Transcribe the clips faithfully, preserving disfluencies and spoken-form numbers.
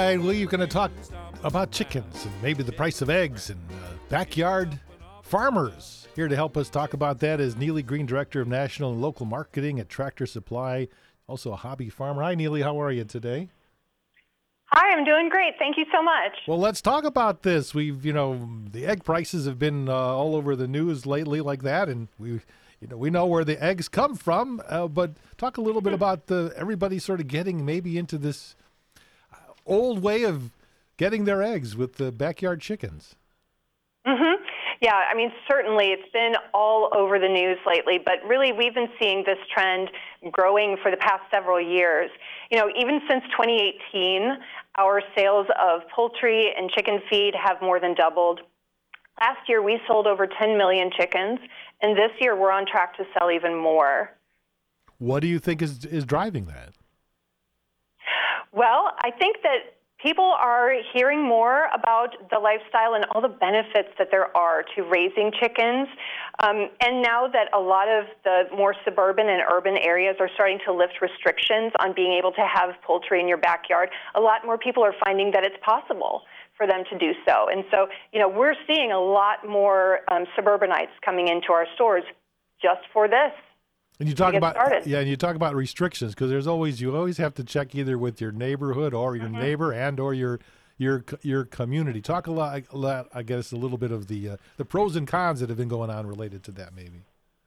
right, we're going to talk about chickens and maybe the price of eggs and uh, backyard farmers. Here to help us talk about that is Neely Green, Director of National and Local Marketing at Tractor Supply, also a hobby farmer. Hi, Neely. How are you today? Hi, I'm doing great. Thank you so much. Well, let's talk about this. We've, you know, the egg prices have been uh, all over the news lately like that, and we, you know, we know where the eggs come from, uh, but talk a little bit about the everybody sort of getting maybe into this old way of getting their eggs with the backyard chickens. Mm-hmm. Yeah, I mean, certainly it's been all over the news lately, but really we've been seeing this trend growing for the past several years. You know, even since twenty eighteen, our sales of poultry and chicken feed have more than doubled. Last year we sold over ten million chickens, and this year we're on track to sell even more. What do you think is is driving that? Well, I think that people are hearing more about the lifestyle and all the benefits that there are to raising chickens. Um, and now that a lot of the more suburban and urban areas are starting to lift restrictions on being able to have poultry in your backyard, a lot more people are finding that it's possible for them to do so. And so, you know, we're seeing a lot more um, suburbanites coming into our stores just for this. And you talk about started. yeah, and you talk about restrictions because there's always you always have to check either with your neighborhood or your Mm-hmm. neighbor and or your your your community. Talk a lot, a lot I guess, a little bit of the uh, the pros and cons that have been going on related to that, maybe.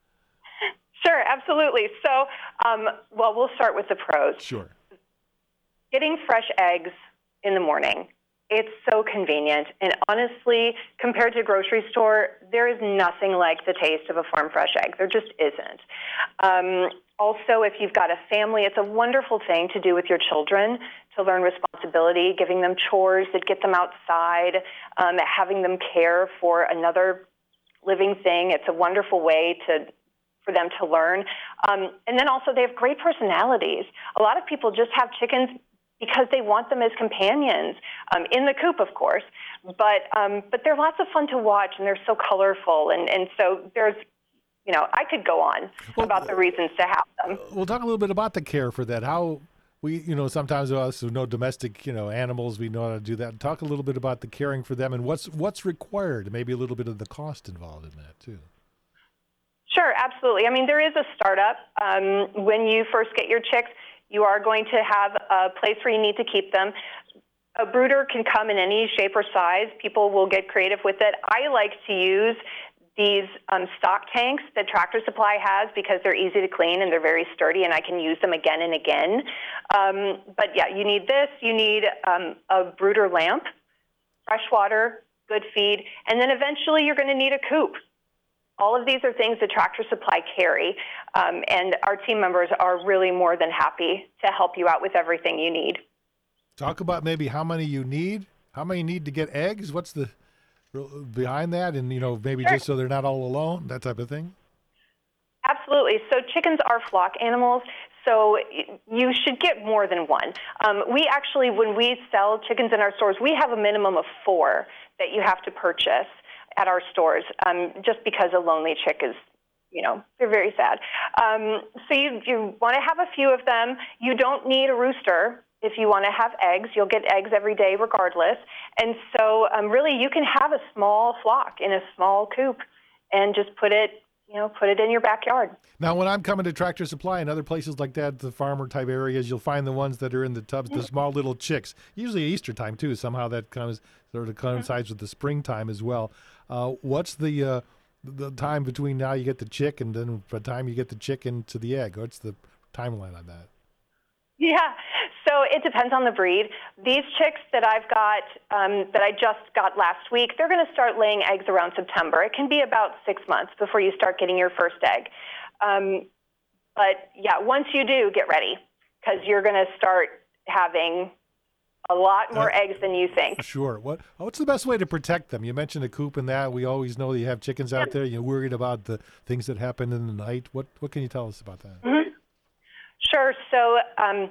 Sure, absolutely. So, um, well, we'll start with the pros. Sure. Getting fresh eggs in the morning. It's so convenient. And honestly, compared to a grocery store, there is nothing like the taste of a farm fresh egg. There just isn't. Um, also, if you've got a family, it's a wonderful thing to do with your children, to learn responsibility, giving them chores that get them outside, um, having them care for another living thing. It's a wonderful way to for them to learn. Um, and then also they have great personalities. A lot of people just have chickens because they want them as companions, um, in the coop, of course. But um, but they're lots of fun to watch, and they're so colorful. And, and so there's, you know, I could go on well, about the reasons to have them. We'll talk a little bit about the care for that. How we, you know, sometimes us who know domestic, you know, animals, we know how to do that. Talk a little bit about the caring for them and what's what's required, maybe a little bit of the cost involved in that, too. Sure, absolutely. I mean, there is a startup. Um, when you first get your chicks, you are going to have a place where you need to keep them. A brooder can come in any shape or size. People will get creative with it. I like to use these um, stock tanks that Tractor Supply has because they're easy to clean and they're very sturdy, and I can use them again and again. Um, but yeah, you need this. You need um, a brooder lamp, fresh water, good feed, and then eventually you're going to need a coop. All of these are things that Tractor Supply carry, um, and our team members are really more than happy to help you out with everything you need. Talk about maybe how many you need, how many you need to get eggs, what's the behind that, and, you know, maybe Sure. just so they're not all alone, that type of thing? Absolutely. So chickens are flock animals, so you should get more than one. Um, we actually, when we sell chickens in our stores, we have a minimum of four that you have to purchase at our stores, um, just because a lonely chick is, you know, they're very sad. Um, so you, you want to have a few of them. You don't need a rooster if you want to have eggs. You'll get eggs every day regardless. And so um, really you can have a small flock in a small coop and just put it, you know, put it in your backyard. Now, when I'm coming to Tractor Supply and other places like that, the farmer type areas, you'll find the ones that are in the tubs, the small little chicks. Usually Easter time too. Somehow that comes sort of coincides with the springtime as well. Uh, what's the uh, the time between now you get the chick and then by the time you get the chicken to the egg? What's the timeline on that? Yeah, so it depends on the breed. These chicks that I've got, um, that I just got last week, they're going to start laying eggs around September. It can be about six months before you start getting your first egg. Um, but yeah, once you do, get ready because you're going to start having a lot more Uh, eggs than you think. Sure. What What's the best way to protect them? You mentioned a coop and that. We always know that you have chickens out there. You're worried about the things that happen in the night. What What can you tell us about that? Mm-hmm. Sure. So um,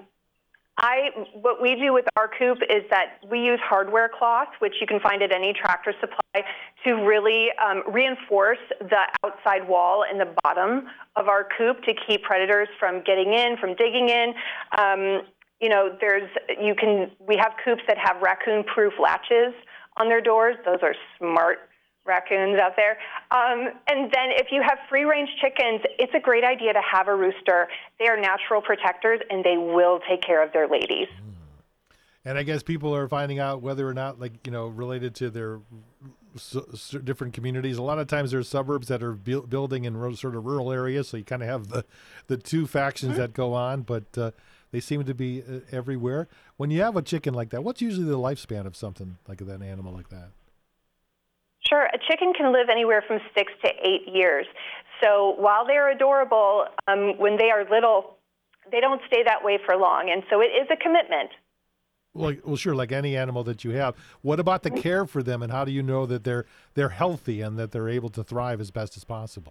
I, what we do with our coop is that we use hardware cloth, which you can find at any Tractor Supply, to really um, reinforce the outside wall and the bottom of our coop to keep predators from getting in, from digging in. Um, You know, there's you can we have coops that have raccoon-proof latches on their doors. Those are smart raccoons out there. Um, and then if you have free-range chickens, it's a great idea to have a rooster. They are natural protectors, and they will take care of their ladies. And I guess people are finding out whether or not, like, you know, related to their s- s- different communities. A lot of times there's suburbs that are bu- building in ro- sort of rural areas, so you kind of have the, the two factions mm-hmm. that go on, but uh, they seem to be uh, everywhere. When you have a chicken like that, what's usually the lifespan of something like that, an animal like that? Sure. A chicken can live anywhere from six to eight years. So while they're adorable, um, when they are little, they don't stay that way for long. And so it is a commitment. Well, well, sure, like any animal that you have. What about the care for them, and how do you know that they're they're healthy and that they're able to thrive as best as possible?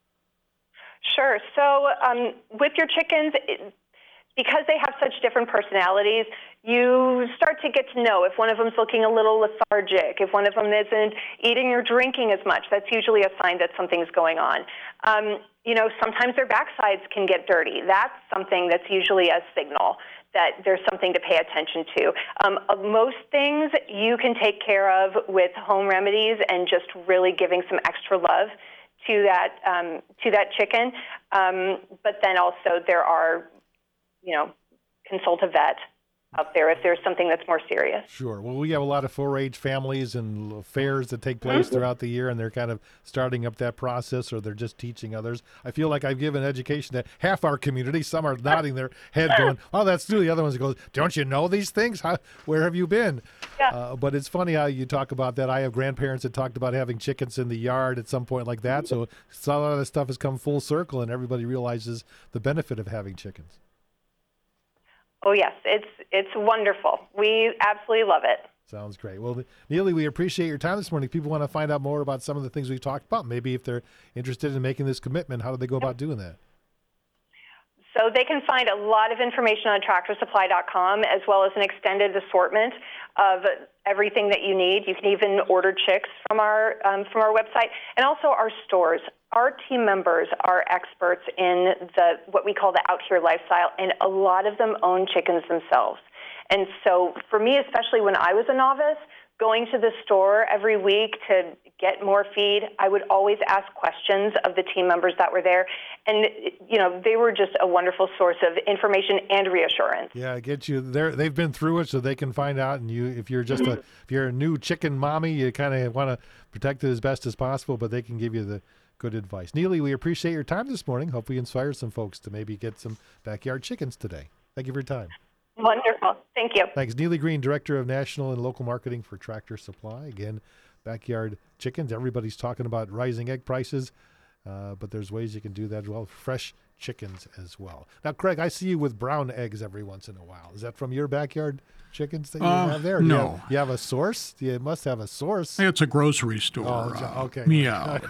Sure. So um, with your chickens, it, because they have such different personalities, you start to get to know if one of them's looking a little lethargic, if one of them isn't eating or drinking as much. That's usually a sign that something's going on. Um, you know, sometimes their backsides can get dirty. That's something that's usually a signal that there's something to pay attention to. Um, most things you can take care of with home remedies and just really giving some extra love to that um, to that chicken. Um, but then also there are, you know, consult a vet out there if there's something that's more serious. Sure. Well, we have a lot of four H families and fairs that take place mm-hmm. throughout the year, and they're kind of starting up that process, or they're just teaching others. I feel like I've given education to half our community. Some are nodding their head going, oh, that's true. The other ones goes, don't you know these things? How, where have you been? Yeah. Uh, but it's funny how you talk about that. I have grandparents that talked about having chickens in the yard at some point like that. So, so a lot of this stuff has come full circle, and everybody realizes the benefit of having chickens. Oh, yes, it's it's wonderful. We absolutely love it. Sounds great. Well, Neely, we appreciate your time this morning. If people want to find out more about some of the things we've talked about, maybe if they're interested in making this commitment, how do they go about doing that? So they can find a lot of information on tractor supply dot com, as well as an extended assortment of everything that you need. You can even order chicks from our um, from our website, and also our stores. Our team members are experts in the what we call the out here lifestyle, and a lot of them own chickens themselves. And so for me, especially when I was a novice, going to the store every week to get more feed, I would always ask questions of the team members that were there. And, you know, they were just a wonderful source of information and reassurance. Yeah, I get you. They're, they've been through it, so they can find out. And you, if you're just a, if you're a new chicken mommy, you kind of want to protect it as best as possible, but they can give you the good advice. Neely, we appreciate your time this morning. Hope we inspire some folks to maybe get some backyard chickens today. Thank you for your time. Wonderful. Thank you. Thanks. Neely Green, Director of National and Local Marketing for Tractor Supply. Again, backyard chickens. Everybody's talking about rising egg prices, uh, but there's ways you can do that as well. Fresh chickens as well. Now, Craig, I see you with brown eggs every once in a while. Is that from your backyard chickens that you uh, have there? No. You have, you have a source? You must have a source. It's a grocery store. Oh, uh, okay. Yeah.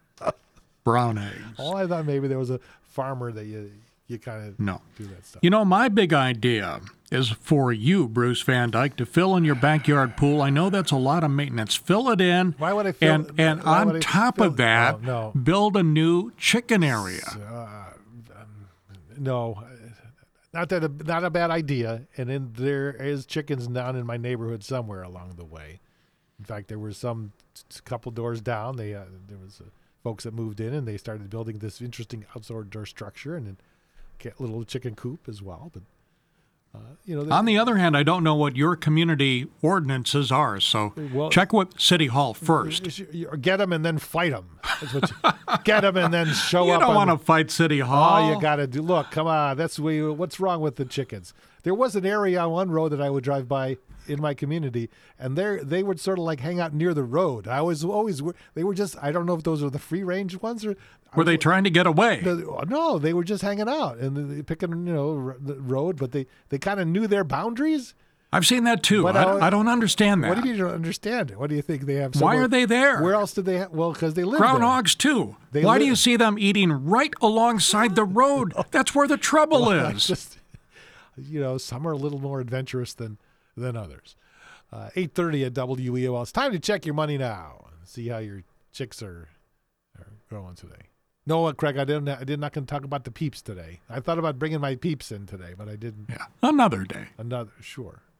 Brown eggs. Oh, I thought maybe there was a farmer that you you kind of no. do that stuff. You know, my big idea is for you, Bruce Van Dyke, to fill in your backyard pool. I know that's a lot of maintenance. Fill it in. Why would I fill And, and on top of that, oh, no. build a new chicken area. Uh, um, no, not that a, not a bad idea. And then there is chickens down in my neighborhood somewhere along the way. In fact, there were some a couple doors down. They uh, there was uh, folks that moved in and they started building this interesting outdoor structure and then get a little chicken coop as well. But uh, you know, on the other hand, I don't know what your community ordinances are, so well, check with City Hall first. Get them and then fight them. That's what you, get them and then show you up. You don't want the, to fight City Hall. Oh, you got to do. Look, come on. That's we. What's wrong with the chickens? There was an area on one road that I would drive by in my community, and they they would sort of like hang out near the road. I was always they were just I don't know if those are the free range ones or were they trying to get away? The, no, they were just hanging out and picking you know the road, but they they kind of knew their boundaries. I've seen that too. But I, I, I don't understand that. What do you mean you don't understand it? What do you think they have? Why are they there? Where else did they have? Well, because they live Groundhogs there. too. They Why live. do you see them eating right alongside the road? That's where the trouble well, is. Just, you know, some are a little more adventurous than than others. Uh, eight thirty at W E O L. It's time to check your money now and see how your chicks are, are growing today. No, uh, Craig, I didn't. I did not going to talk about the peeps today. I thought about bringing my peeps in today, but I didn't. Yeah, another day. Another, sure.